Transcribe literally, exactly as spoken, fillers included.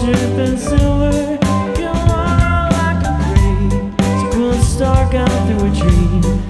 earth and silver. You're like a gray, so pull a star out through a tree.